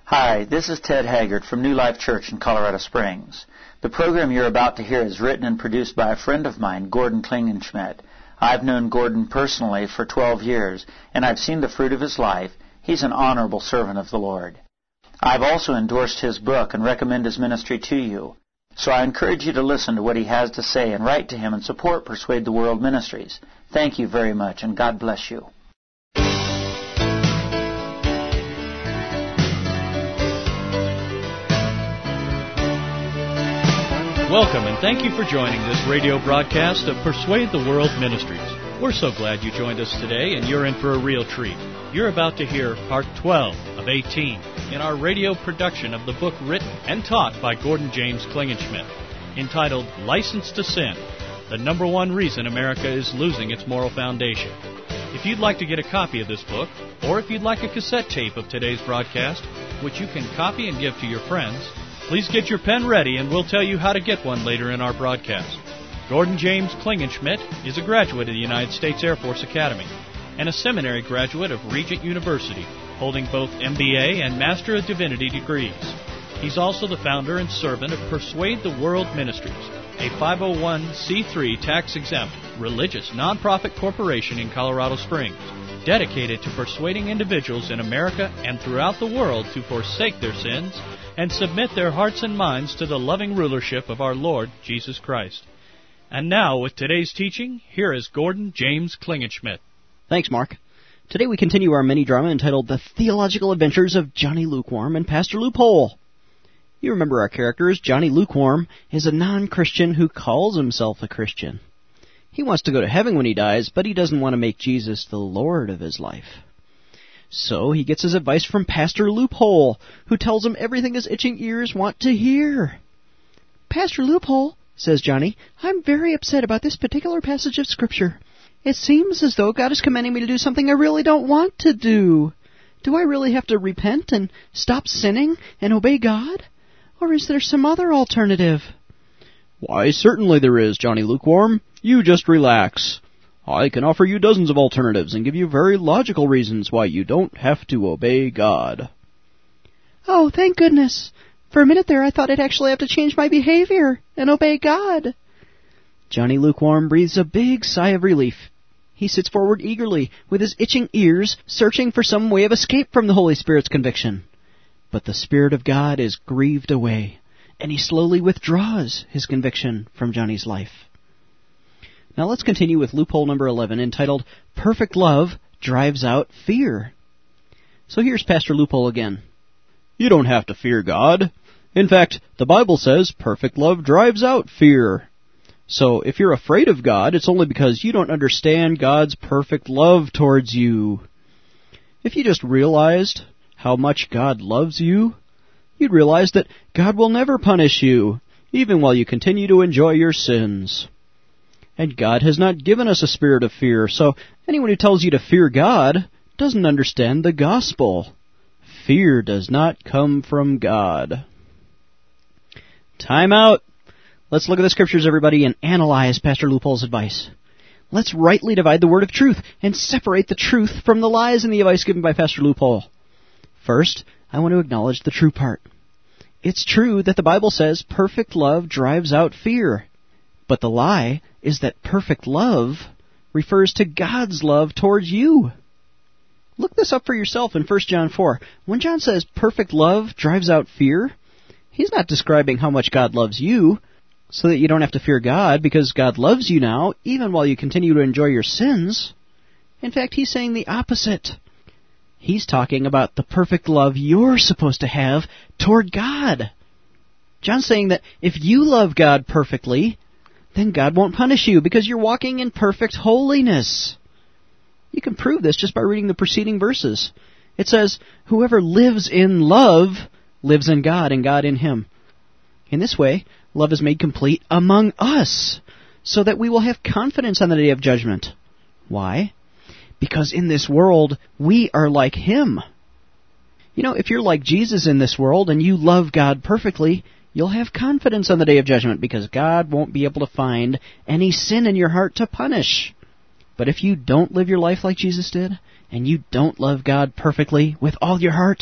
Hi, this is Ted Haggard from New Life Church in Colorado Springs. The program you're about to hear is written and produced by a friend of mine, Gordon Klingenschmidt. I've known Gordon personally for 12 years, and I've seen the fruit of his life. He's an honorable servant of the Lord. I've also endorsed his book and recommend his ministry to you. So I encourage you to listen to what he has to say and write to him and support Persuade the World Ministries. Thank you very much, and God bless you. Welcome and thank you for joining this radio broadcast of Persuade the World Ministries. We're so glad you joined us today, and you're in for a real treat. You're about to hear part 12 of 18 in our radio production of the book written and taught by Gordon James Klingenschmidt, entitled License to Sin, the number one reason America is losing its moral foundation. If you'd like to get a copy of this book, or if you'd like a cassette tape of today's broadcast, which you can copy and give to your friends, please get your pen ready and we'll tell you how to get one later in our broadcast. Gordon James Klingenschmidt is a graduate of the United States Air Force Academy and a seminary graduate of Regent University, holding both MBA and Master of Divinity degrees. He's also the founder and servant of Persuade the World Ministries, a 501c3 tax-exempt religious nonprofit corporation in Colorado Springs, dedicated to persuading individuals in America and throughout the world to forsake their sins and submit their hearts and minds to the loving rulership of our Lord Jesus Christ. And now, with today's teaching, here is Gordon James Klingenschmidt. Thanks, Mark. Today we continue our mini-drama entitled The Theological Adventures of Johnny Lukewarm and Pastor Loophole. You remember our characters. Johnny Lukewarm is a non-Christian who calls himself a Christian. He wants to go to heaven when he dies, but he doesn't want to make Jesus the Lord of his life. So he gets his advice from Pastor Loophole, who tells him everything his itching ears want to hear. Pastor Loophole, says Johnny, I'm very upset about this particular passage of Scripture. It seems as though God is commanding me to do something I really don't want to do. Do I really have to repent and stop sinning and obey God? Or is there some other alternative? Why, certainly there is, Johnny Lukewarm. You just relax. I can offer you dozens of alternatives and give you very logical reasons why you don't have to obey God. Oh, thank goodness. For a minute there, I thought I'd actually have to change my behavior and obey God. Johnny Lukewarm breathes a big sigh of relief. He sits forward eagerly, with his itching ears, searching for some way of escape from the Holy Spirit's conviction. But the Spirit of God is grieved away, and he slowly withdraws his conviction from Johnny's life. Now let's continue with loophole number 11, entitled Perfect Love Drives Out Fear. So here's Pastor Loophole again. You don't have to fear God. In fact, the Bible says perfect love drives out fear. So if you're afraid of God, it's only because you don't understand God's perfect love towards you. If you just realized how much God loves you, you'd realize that God will never punish you, even while you continue to enjoy your sins. And God has not given us a spirit of fear, so anyone who tells you to fear God doesn't understand the gospel. Fear does not come from God. Time out. Let's look at the Scriptures, everybody, and analyze Pastor Loophole's advice. Let's rightly divide the word of truth and separate the truth from the lies in the advice given by Pastor Loophole. First, I want to acknowledge the true part. It's true that the Bible says perfect love drives out fear. But the lie is that perfect love refers to God's love towards you. Look this up for yourself in 1 John 4. When John says perfect love drives out fear, he's not describing how much God loves you so that you don't have to fear God because God loves you now, even while you continue to enjoy your sins. In fact, he's saying the opposite. He's talking about the perfect love you're supposed to have toward God. John's saying that if you love God perfectly, then God won't punish you because you're walking in perfect holiness. You can prove this just by reading the preceding verses. It says, whoever lives in love lives in God and God in him. In this way, love is made complete among us, so that we will have confidence on the day of judgment. Why? Because in this world, we are like him. You know, if you're like Jesus in this world and you love God perfectly, you'll have confidence on the day of judgment because God won't be able to find any sin in your heart to punish. But if you don't live your life like Jesus did, and you don't love God perfectly with all your heart,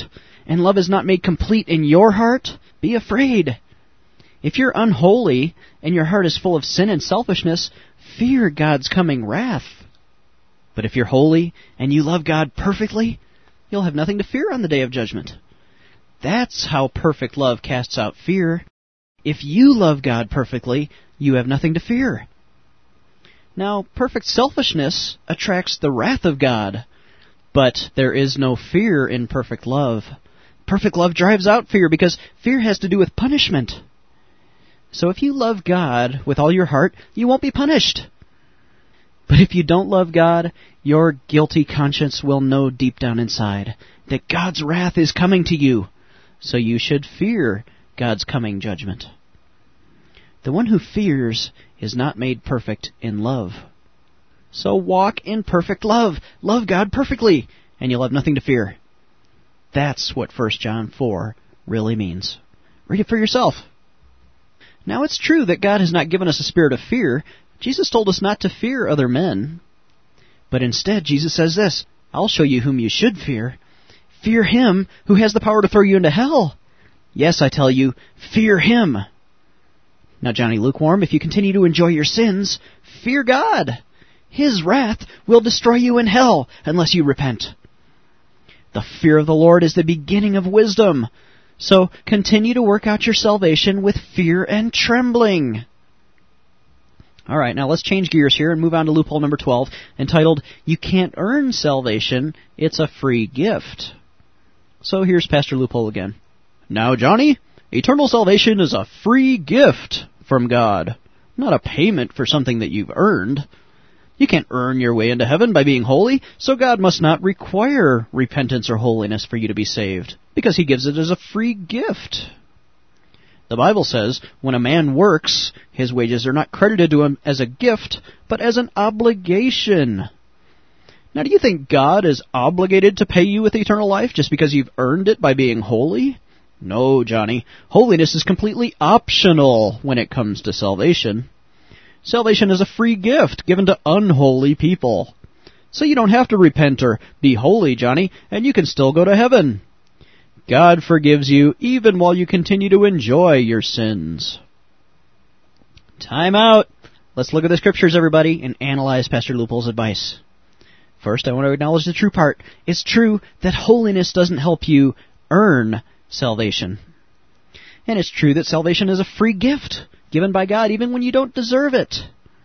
and love is not made complete in your heart, be afraid. If you're unholy and your heart is full of sin and selfishness, fear God's coming wrath. But if you're holy and you love God perfectly, you'll have nothing to fear on the day of judgment. That's how perfect love casts out fear. If you love God perfectly, you have nothing to fear. Now, perfect selfishness attracts the wrath of God, but there is no fear in perfect love. Perfect love drives out fear because fear has to do with punishment. So if you love God with all your heart, you won't be punished. But if you don't love God, your guilty conscience will know deep down inside that God's wrath is coming to you, so you should fear God's coming judgment. The one who fears is not made perfect in love. So walk in perfect love. Love God perfectly, and you'll have nothing to fear. That's what 1 John 4 really means. Read it for yourself. Now, it's true that God has not given us a spirit of fear. Jesus told us not to fear other men. But instead, Jesus says this, I'll show you whom you should fear. Fear him who has the power to throw you into hell. Yes, I tell you, fear him. Now, Johnny Lukewarm, if you continue to enjoy your sins, fear God. His wrath will destroy you in hell unless you repent. The fear of the Lord is the beginning of wisdom. So continue to work out your salvation with fear and trembling. All right, now let's change gears here and move on to loophole number 12, entitled, You Can't Earn Salvation, It's a Free Gift. So here's Pastor Loophole again. Now, Johnny, eternal salvation is a free gift from God, not a payment for something that you've earned. You can't earn your way into heaven by being holy, so God must not require repentance or holiness for you to be saved, because he gives it as a free gift. The Bible says, when a man works, his wages are not credited to him as a gift, but as an obligation. Now, do you think God is obligated to pay you with eternal life just because you've earned it by being holy? No, Johnny. Holiness is completely optional when it comes to salvation. Salvation is a free gift given to unholy people. So you don't have to repent or be holy, Johnny, and you can still go to heaven. God forgives you even while you continue to enjoy your sins. Time out. Let's look at the scriptures, everybody, and analyze Pastor Loophole's advice. First, I want to acknowledge the true part. It's true that holiness doesn't help you earn salvation. And it's true that salvation is a free gift given by God even when you don't deserve it.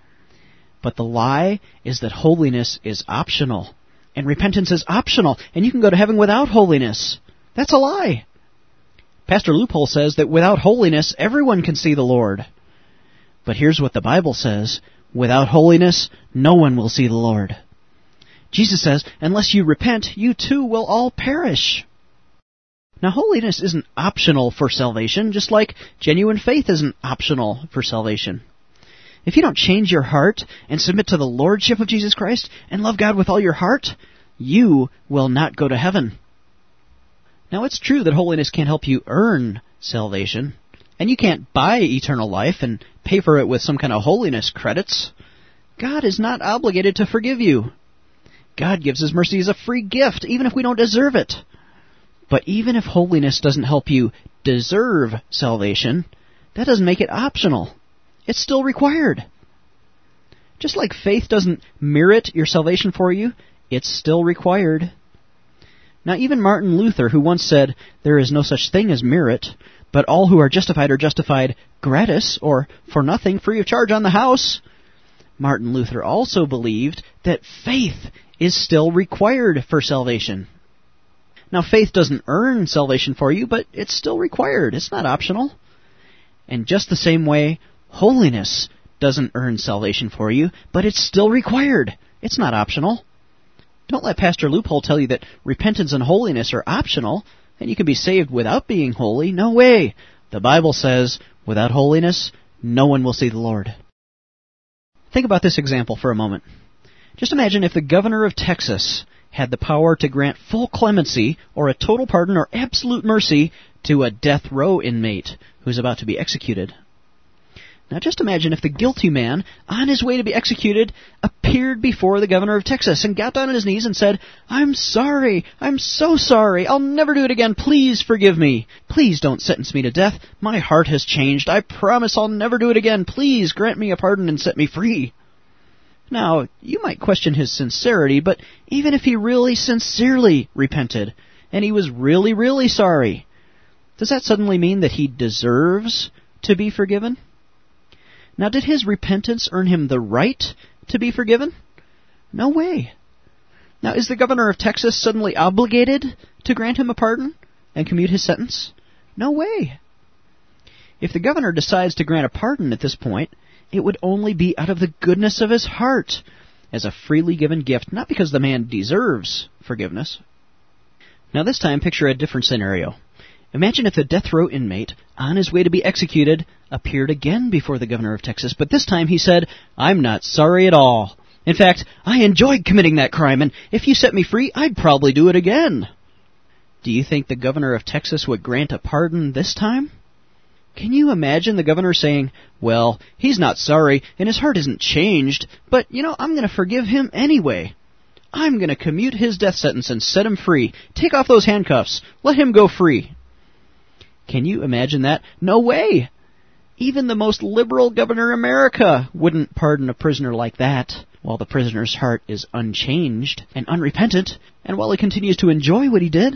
But the lie is that holiness is optional, and repentance is optional, and you can go to heaven without holiness. That's a lie. Pastor Loophole says that without holiness, everyone can see the Lord. But here's what the Bible says. Without holiness, no one will see the Lord. Jesus says, unless you repent, you too will all perish. Now, holiness isn't optional for salvation, just like genuine faith isn't optional for salvation. If you don't change your heart and submit to the lordship of Jesus Christ and love God with all your heart, you will not go to heaven. Now, it's true that holiness can't help you earn salvation, and you can't buy eternal life and pay for it with some kind of holiness credits. God is not obligated to forgive you. God gives His mercy as a free gift, even if we don't deserve it. But even if holiness doesn't help you deserve salvation, that doesn't make it optional. It's still required. Just like faith doesn't merit your salvation for you, it's still required. Now, even Martin Luther, who once said, there is no such thing as merit, but all who are justified gratis, or for nothing, free of charge on the house, Martin Luther also believed that faith is still required for salvation. Now, faith doesn't earn salvation for you, but it's still required. It's not optional. And just the same way, holiness doesn't earn salvation for you, but it's still required. It's not optional. Don't let Pastor Loophole tell you that repentance and holiness are optional, and you can be saved without being holy. No way. The Bible says, without holiness, no one will see the Lord. Think about this example for a moment. Just imagine if the governor of Texas had the power to grant full clemency or a total pardon or absolute mercy to a death row inmate who's about to be executed. Now just imagine if the guilty man, on his way to be executed, appeared before the governor of Texas and got down on his knees and said, "I'm sorry, I'm so sorry, I'll never do it again, please forgive me. Please don't sentence me to death, my heart has changed, I promise I'll never do it again, please grant me a pardon and set me free." Now, you might question his sincerity, but even if he really sincerely repented, and he was really, really sorry, does that suddenly mean that he deserves to be forgiven? Now, did his repentance earn him the right to be forgiven? No way. Now, is the governor of Texas suddenly obligated to grant him a pardon and commute his sentence? No way. If the governor decides to grant a pardon at this point, it would only be out of the goodness of his heart, as a freely given gift, not because the man deserves forgiveness. Now, this time, picture a different scenario. Imagine if the death row inmate, on his way to be executed, appeared again before the governor of Texas, but this time he said, "I'm not sorry at all. In fact, I enjoyed committing that crime, and if you set me free, I'd probably do it again." Do you think the governor of Texas would grant a pardon this time? Can you imagine the governor saying, "Well, he's not sorry, and his heart isn't changed, but, I'm going to forgive him anyway. I'm going to commute his death sentence and set him free. Take off those handcuffs. Let him go free." Can you imagine that? No way! Even the most liberal governor in America wouldn't pardon a prisoner like that, while the prisoner's heart is unchanged and unrepentant, and while he continues to enjoy what he did.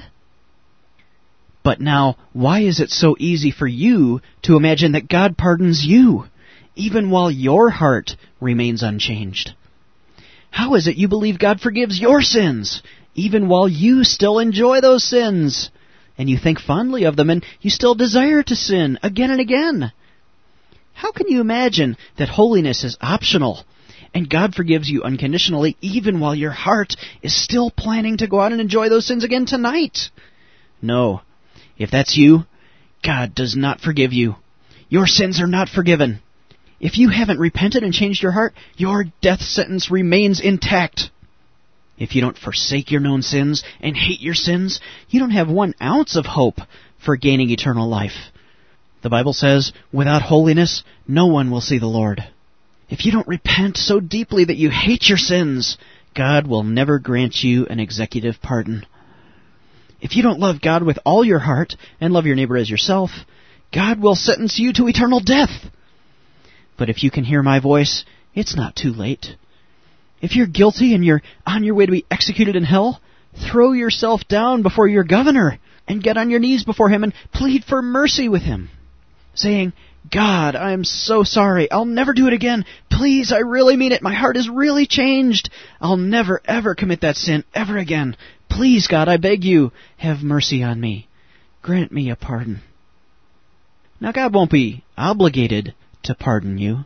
But now, why is it so easy for you to imagine that God pardons you, even while your heart remains unchanged? How is it you believe God forgives your sins, even while you still enjoy those sins? And you think fondly of them, and you still desire to sin again and again? How can you imagine that holiness is optional, and God forgives you unconditionally even while your heart is still planning to go out and enjoy those sins again tonight? No. If that's you, God does not forgive you. Your sins are not forgiven. If you haven't repented and changed your heart, your death sentence remains intact. If you don't forsake your known sins and hate your sins, you don't have 1 ounce of hope for gaining eternal life. The Bible says, without holiness, no one will see the Lord. If you don't repent so deeply that you hate your sins, God will never grant you an executive pardon. If you don't love God with all your heart and love your neighbor as yourself, God will sentence you to eternal death. But if you can hear my voice, it's not too late. If you're guilty and you're on your way to be executed in hell, throw yourself down before your governor and get on your knees before him and plead for mercy with him, saying, "God, I'm so sorry. I'll never do it again. Please, I really mean it. My heart is really changed. I'll never, ever commit that sin ever again. Please, God, I beg you, have mercy on me. Grant me a pardon." Now, God won't be obligated to pardon you.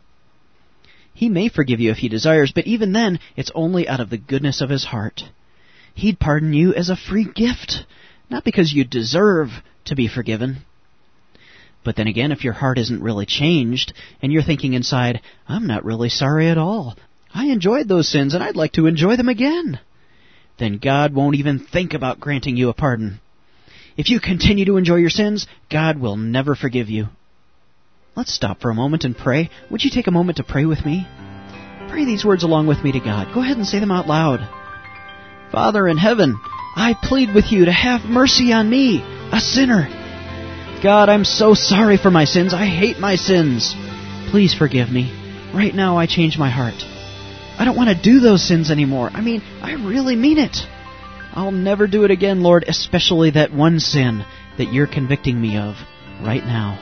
He may forgive you if he desires, but even then, it's only out of the goodness of his heart. He'd pardon you as a free gift, not because you deserve to be forgiven. But then again, if your heart isn't really changed, and you're thinking inside, "I'm not really sorry at all. I enjoyed those sins, and I'd like to enjoy them again," then God won't even think about granting you a pardon. If you continue to enjoy your sins, God will never forgive you. Let's stop for a moment and pray. Would you take a moment to pray with me? Pray these words along with me to God. Go ahead and say them out loud. Father in heaven, I plead with you to have mercy on me, a sinner. God, I'm so sorry for my sins. I hate my sins. Please forgive me. Right now I change my heart. I don't want to do those sins anymore. I really mean it. I'll never do it again, Lord, especially that one sin that you're convicting me of right now.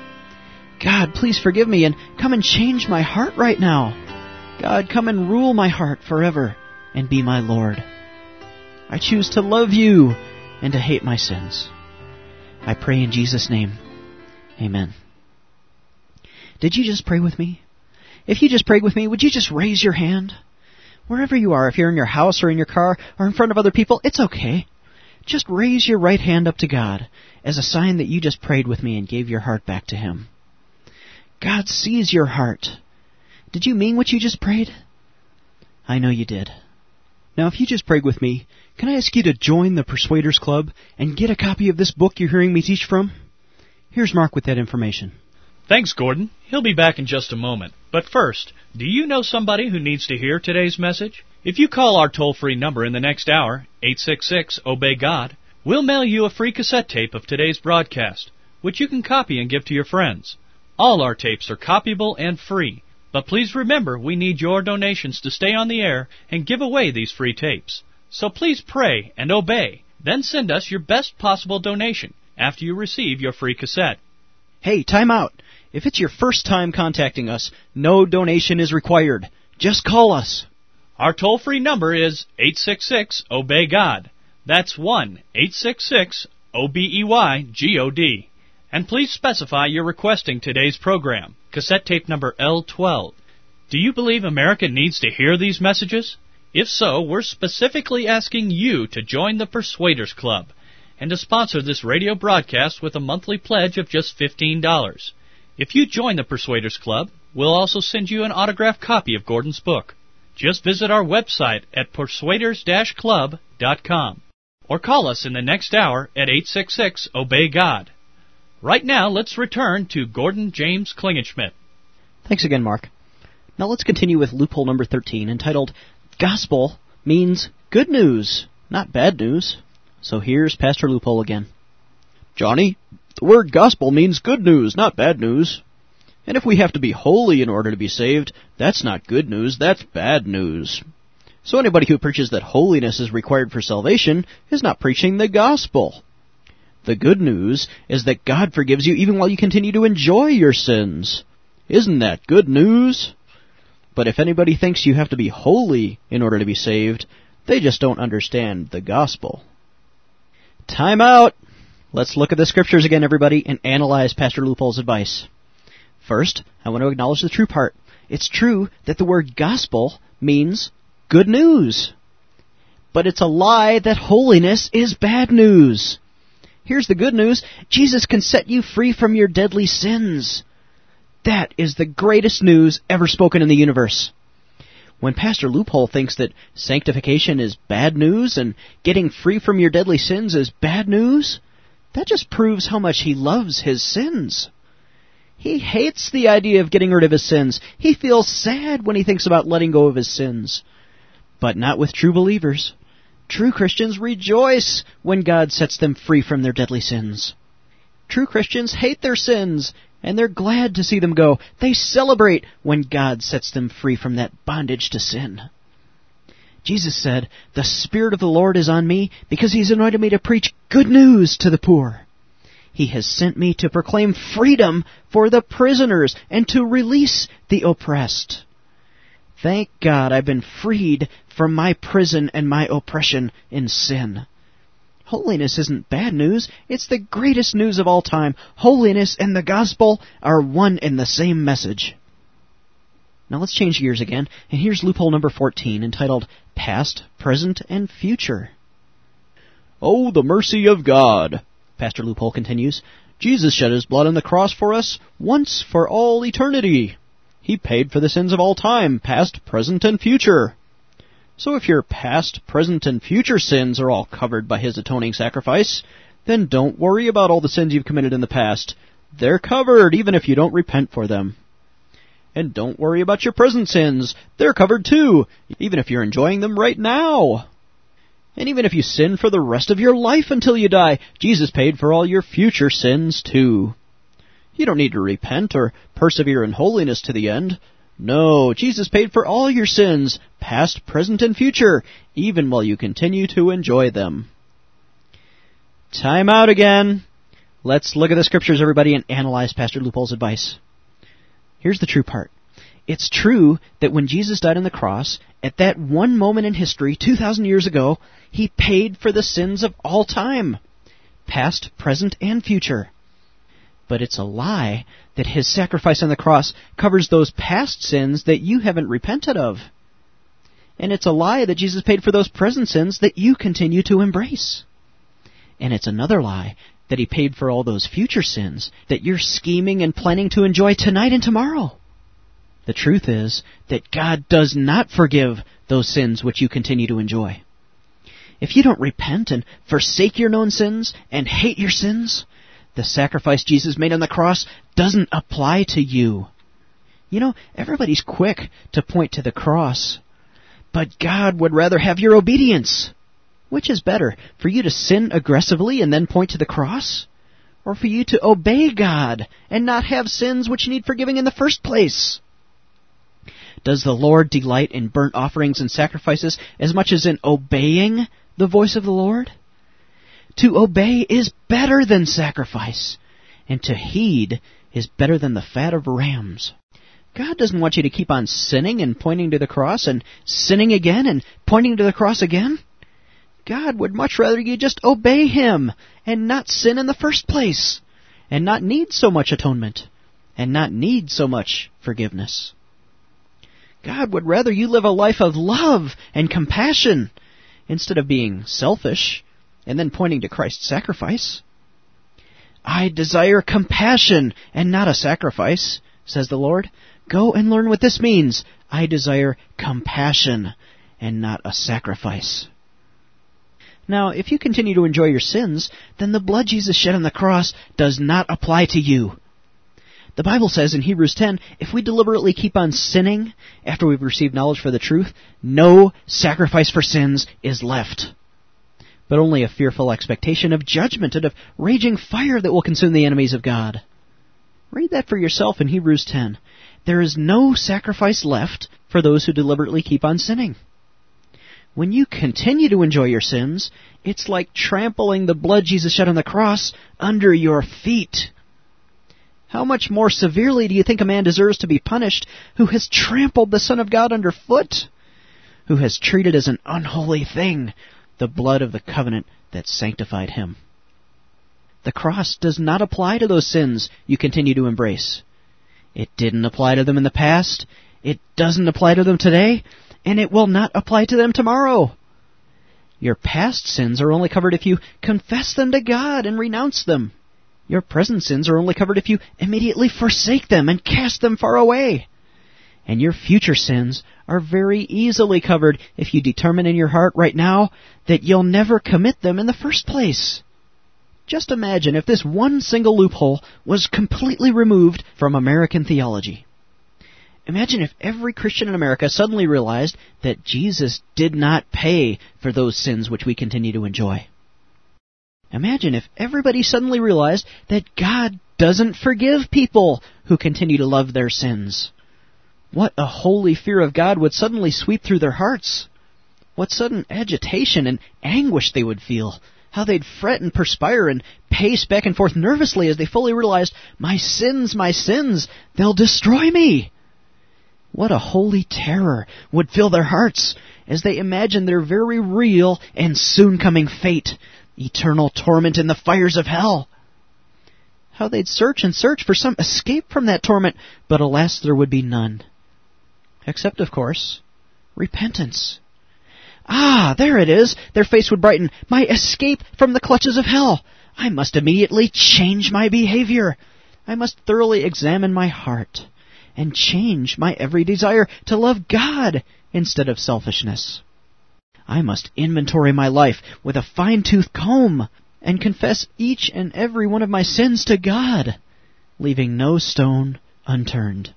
God, please forgive me and come and change my heart right now. God, come and rule my heart forever and be my Lord. I choose to love you and to hate my sins. I pray in Jesus' name. Amen. Did you just pray with me? If you just prayed with me, would you just raise your hand? Wherever you are, if you're in your house or in your car or in front of other people, it's okay. Just raise your right hand up to God as a sign that you just prayed with me and gave your heart back to Him. God sees your heart. Did you mean what you just prayed? I know you did. Now, if you just prayed with me, can I ask you to join the Persuaders Club and get a copy of this book you're hearing me teach from? Here's Mark with that information. Thanks, Gordon. He'll be back in just a moment. But first, do you know somebody who needs to hear today's message? If you call our toll-free number in the next hour, 866-OBEY-GOD, we'll mail you a free cassette tape of today's broadcast, which you can copy and give to your friends. All our tapes are copyable and free, but please remember we need your donations to stay on the air and give away these free tapes. So please pray and obey, then send us your best possible donation after you receive your free cassette. Hey, time out. If it's your first time contacting us, no donation is required. Just call us. Our toll-free number is 866-OBEY-GOD. That's 1-866-OBEY-GOD. And please specify you're requesting today's program, cassette tape number L12. Do you believe America needs to hear these messages? If so, we're specifically asking you to join the Persuaders Club and to sponsor this radio broadcast with a monthly pledge of just $15. If you join the Persuaders Club, we'll also send you an autographed copy of Gordon's book. Just visit our website at persuaders-club.com or call us in the next hour at 866-OBEY-GOD. Right now, let's return to Gordon James Klingenschmitt. Thanks again, Mark. Now let's continue with loophole number 13, entitled, Gospel Means Good News, Not Bad News. So here's Pastor Loophole again. Johnny, the word gospel means good news, not bad news. And if we have to be holy in order to be saved, that's not good news, that's bad news. So anybody who preaches that holiness is required for salvation is not preaching the gospel. The good news is that God forgives you even while you continue to enjoy your sins. Isn't that good news? But if anybody thinks you have to be holy in order to be saved, they just don't understand the gospel. Time out! Let's look at the scriptures again, everybody, and analyze Pastor Loophole's advice. First, I want to acknowledge the true part. It's true that the word gospel means good news. But it's a lie that holiness is bad news. Here's the good news. Jesus can set you free from your deadly sins. That is the greatest news ever spoken in the universe. When Pastor Loophole thinks that sanctification is bad news and getting free from your deadly sins is bad news, that just proves how much he loves his sins. He hates the idea of getting rid of his sins. He feels sad when he thinks about letting go of his sins. But not with true believers. True Christians rejoice when God sets them free from their deadly sins. True Christians hate their sins, and they're glad to see them go. They celebrate when God sets them free from that bondage to sin. Jesus said, "The Spirit of the Lord is on me because He's anointed me to preach good news to the poor. He has sent me to proclaim freedom for the prisoners and to release the oppressed." Thank God I've been freed from my prison and my oppression in sin. Holiness isn't bad news. It's the greatest news of all time. Holiness and the gospel are one and the same message. Now let's change gears again, and here's loophole number 14, entitled Past, Present, and Future. Oh, the mercy of God, Pastor Loophole continues. Jesus shed His blood on the cross for us once for all eternity. He paid for the sins of all time, past, present, and future. So if your past, present, and future sins are all covered by His atoning sacrifice, then don't worry about all the sins you've committed in the past. They're covered, even if you don't repent for them. And don't worry about your present sins. They're covered too, even if you're enjoying them right now. And even if you sin for the rest of your life until you die, Jesus paid for all your future sins too. You don't need to repent or persevere in holiness to the end. No, Jesus paid for all your sins, past, present, and future, even while you continue to enjoy them. Time out again. Let's look at the scriptures, everybody, and analyze Pastor Loophole's advice. Here's the true part. It's true that when Jesus died on the cross, at that one moment in history, 2,000 years ago, He paid for the sins of all time, past, present, and future. But it's a lie that His sacrifice on the cross covers those past sins that you haven't repented of. And it's a lie that Jesus paid for those present sins that you continue to embrace. And it's another lie that He paid for all those future sins that you're scheming and planning to enjoy tonight and tomorrow. The truth is that God does not forgive those sins which you continue to enjoy. If you don't repent and forsake your known sins and hate your sins, The sacrifice Jesus made on the cross doesn't apply to you. You know, everybody's quick to point to the cross, but God would rather have your obedience. Which is better, for you to sin aggressively and then point to the cross? Or for you to obey God and not have sins which need forgiving in the first place? Does the Lord delight in burnt offerings and sacrifices as much as in obeying the voice of the Lord? To obey is better than sacrifice, and to heed is better than the fat of rams. God doesn't want you to keep on sinning and pointing to the cross and sinning again and pointing to the cross again. God would much rather you just obey Him and not sin in the first place, and not need so much atonement, and not need so much forgiveness. God would rather you live a life of love and compassion instead of being selfish and then pointing to Christ's sacrifice. I desire compassion and not a sacrifice, says the Lord. Go and learn what this means. I desire compassion and not a sacrifice. Now, if you continue to enjoy your sins, then the blood Jesus shed on the cross does not apply to you. The Bible says in Hebrews 10, if we deliberately keep on sinning after we've received knowledge for the truth, no sacrifice for sins is left, but only a fearful expectation of judgment and of raging fire that will consume the enemies of God. Read that for yourself in Hebrews 10. There is no sacrifice left for those who deliberately keep on sinning. When you continue to enjoy your sins, it's like trampling the blood Jesus shed on the cross under your feet. How much more severely do you think a man deserves to be punished who has trampled the Son of God underfoot, who has treated as an unholy thing the blood of the covenant that sanctified him? The cross does not apply to those sins you continue to embrace. It didn't apply to them in the past, it doesn't apply to them today, and it will not apply to them tomorrow. Your past sins are only covered if you confess them to God and renounce them. Your present sins are only covered if you immediately forsake them and cast them far away. And your future sins are very easily covered if you determine in your heart right now that you'll never commit them in the first place. Just imagine if this one single loophole was completely removed from American theology. Imagine if every Christian in America suddenly realized that Jesus did not pay for those sins which we continue to enjoy. Imagine if everybody suddenly realized that God doesn't forgive people who continue to love their sins. What a holy fear of God would suddenly sweep through their hearts. What sudden agitation and anguish they would feel. How they'd fret and perspire and pace back and forth nervously as they fully realized, my sins, they'll destroy me. What a holy terror would fill their hearts as they imagined their very real and soon coming fate, eternal torment in the fires of hell. How they'd search and search for some escape from that torment, but alas, there would be none. Except, of course, repentance. Ah, there it is. Their face would brighten. My escape from the clutches of hell. I must immediately change my behavior. I must thoroughly examine my heart and change my every desire to love God instead of selfishness. I must inventory my life with a fine-tooth comb and confess each and every one of my sins to God, leaving no stone unturned.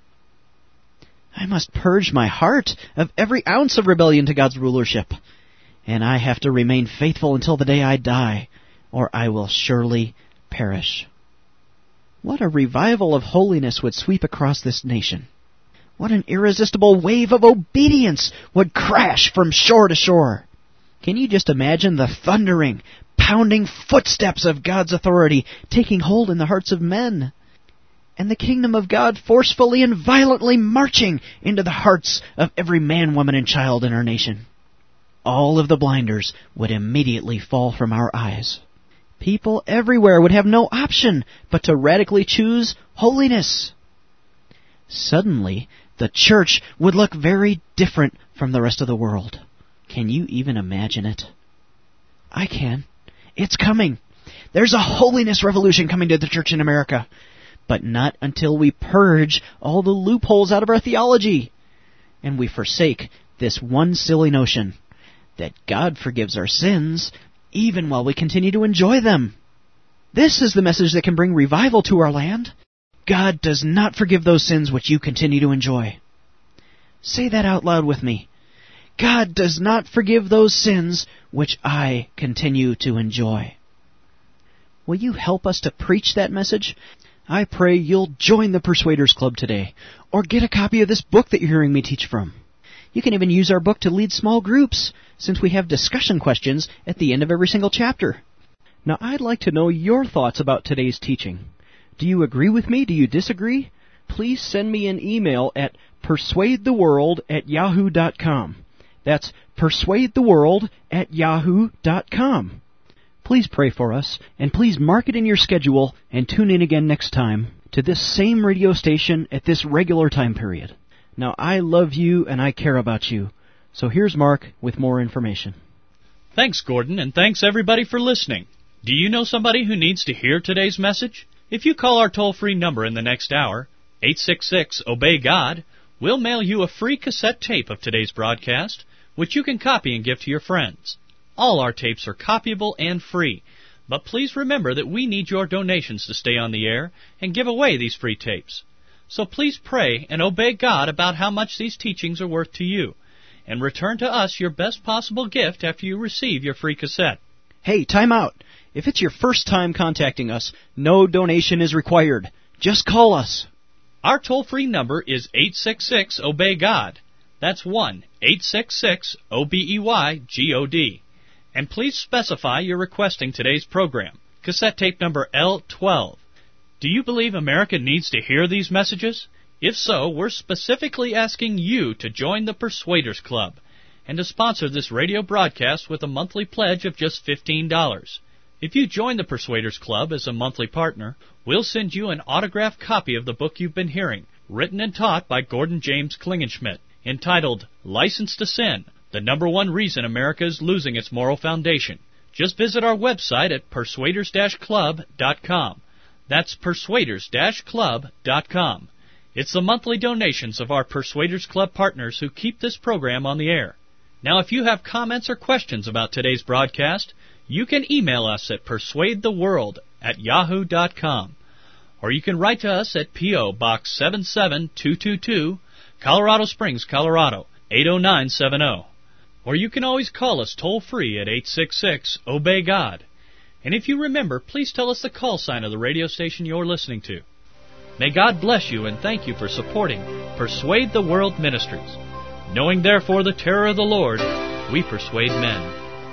I must purge my heart of every ounce of rebellion to God's rulership, and I have to remain faithful until the day I die, or I will surely perish. What a revival of holiness would sweep across this nation. What an irresistible wave of obedience would crash from shore to shore. Can you just imagine the thundering, pounding footsteps of God's authority taking hold in the hearts of men? And the kingdom of God forcefully and violently marching into the hearts of every man, woman, and child in our nation. All of the blinders would immediately fall from our eyes. People everywhere would have no option but to radically choose holiness. Suddenly, the church would look very different from the rest of the world. Can you even imagine it? I can. It's coming. There's a holiness revolution coming to the church in America. But not until we purge all the loopholes out of our theology. And we forsake this one silly notion that God forgives our sins even while we continue to enjoy them. This is the message that can bring revival to our land. God does not forgive those sins which you continue to enjoy. Say that out loud with me. God does not forgive those sins which I continue to enjoy. Will you help us to preach that message? I pray you'll join the Persuaders Club today, or get a copy of this book that you're hearing me teach from. You can even use our book to lead small groups, since we have discussion questions at the end of every single chapter. Now, I'd like to know your thoughts about today's teaching. Do you agree with me? Do you disagree? Please send me an email at persuadetheworld@yahoo.com. That's persuadetheworld@yahoo.com. Please pray for us, and please mark it in your schedule and tune in again next time to this same radio station at this regular time period. Now, I love you and I care about you. So here's Mark with more information. Thanks, Gordon, and thanks everybody for listening. Do you know somebody who needs to hear today's message? If you call our toll-free number in the next hour, 866-OBEY-GOD, we'll mail you a free cassette tape of today's broadcast, which you can copy and give to your friends. All our tapes are copyable and free, but please remember that we need your donations to stay on the air and give away these free tapes. So please pray and obey God about how much these teachings are worth to you, and return to us your best possible gift after you receive your free cassette. Hey, time out. If it's your first time contacting us, no donation is required. Just call us. Our toll-free number is 866-OBEY-GOD. That's 1-866-OBEY-GOD. And please specify you're requesting today's program, cassette tape number L12. Do you believe America needs to hear these messages? If so, we're specifically asking you to join the Persuaders Club and to sponsor this radio broadcast with a monthly pledge of just $15. If you join the Persuaders Club as a monthly partner, we'll send you an autographed copy of the book you've been hearing, written and taught by Gordon James Klingenschmitt, entitled License to Sin, the #1 reason America is losing its moral foundation. Just visit our website at persuaders-club.com. That's persuaders-club.com. It's the monthly donations of our Persuaders Club partners who keep this program on the air. Now, if you have comments or questions about today's broadcast, you can email us at persuadetheworld@yahoo.com. Or you can write to us at P.O. Box 77222, Colorado Springs, Colorado, 80970. Or you can always call us toll-free at 866-OBEY-GOD. And if you remember, please tell us the call sign of the radio station you're listening to. May God bless you, and thank you for supporting Persuade the World Ministries. Knowing therefore the terror of the Lord, we persuade men.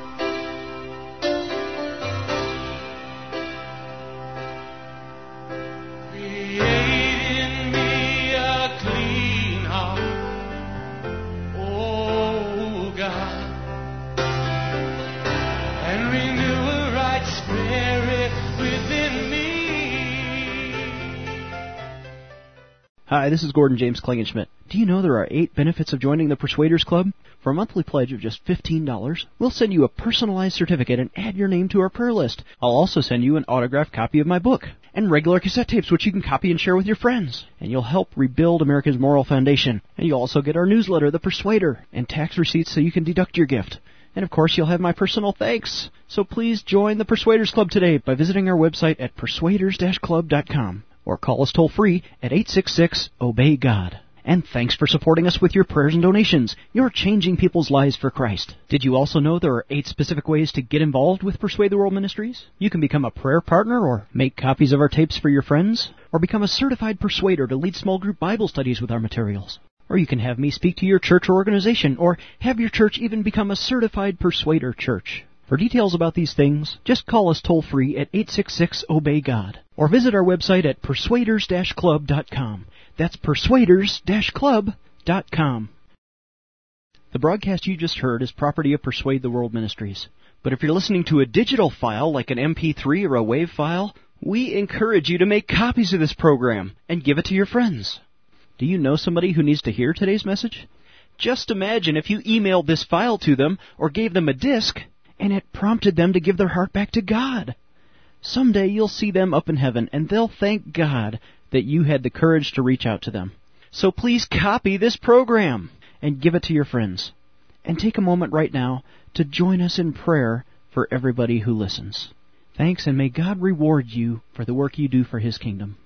Hi, this is Gordon James Klingenschmitt. Do you know there are 8 benefits of joining the Persuaders Club? For a monthly pledge of just $15, we'll send you a personalized certificate and add your name to our prayer list. I'll also send you an autographed copy of my book and regular cassette tapes which you can copy and share with your friends. And you'll help rebuild America's moral foundation. And you'll also get our newsletter, The Persuader, and tax receipts so you can deduct your gift. And of course, you'll have my personal thanks. So please join the Persuaders Club today by visiting our website at persuaders-club.com. Or call us toll-free at 866-OBEY-GOD. And thanks for supporting us with your prayers and donations. You're changing people's lives for Christ. Did you also know there are 8 specific ways to get involved with Persuade the World Ministries? You can become a prayer partner, or make copies of our tapes for your friends, or become a certified persuader to lead small group Bible studies with our materials. Or you can have me speak to your church or organization, or have your church even become a certified persuader church. For details about these things, just call us toll-free at 866-OBEY-GOD, or visit our website at persuaders-club.com. That's persuaders-club.com. The broadcast you just heard is property of Persuade the World Ministries. But if you're listening to a digital file like an MP3 or a WAV file, we encourage you to make copies of this program and give it to your friends. Do you know somebody who needs to hear today's message? Just imagine if you emailed this file to them or gave them a disc, and it prompted them to give their heart back to God. Someday you'll see them up in heaven, and they'll thank God that you had the courage to reach out to them. So please copy this program and give it to your friends. And take a moment right now to join us in prayer for everybody who listens. Thanks, and may God reward you for the work you do for His kingdom.